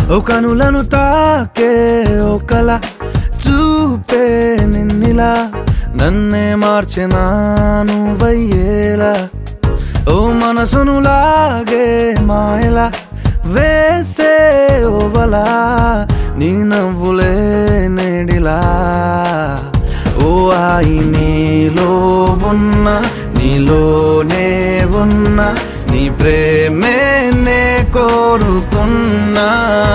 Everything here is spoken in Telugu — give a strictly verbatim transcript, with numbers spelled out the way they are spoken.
ఓ కనులను తాకే ఓ కల చూపే నిన్నిలా నన్నే మార్చెనా నువ్వయ్యేలా ఓ మనసును లాగే మాయలా వేసే ఓవలా నీ నవ్వులే నేడిలా ఓ ఆయి నీలో ఉన్న నీలోనే ఉన్న నీ ప్రేమే నే కోరుకున్నా